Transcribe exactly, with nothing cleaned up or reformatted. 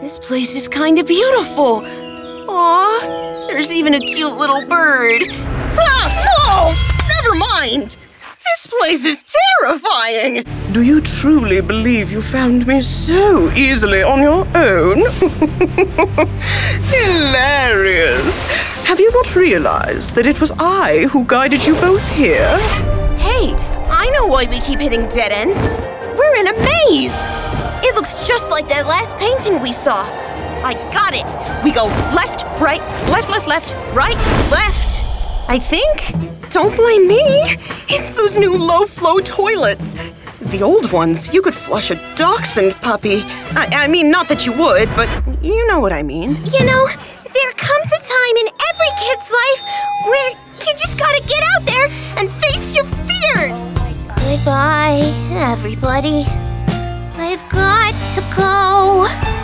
This place is kind of beautiful. Aw, there's even a cute little bird. Ah, no! Never mind. This place is terrifying. Do you truly believe you found me so easily on your own? Hilarious. Have you not realized that it was I who guided you both here? Hey, I know why we keep hitting dead ends. We're in a maze. It looks just like that last painting we saw. I got it. We go left, right, left, left, left, right, left. I think. Don't blame me. It's those new low-flow toilets. The old ones, you could flush a dachshund puppy. I, I mean, not that you would, but you know what I mean. You know, there comes a time in every kid's life where you just gotta get out there and face your fears. Goodbye, everybody. I've got to go.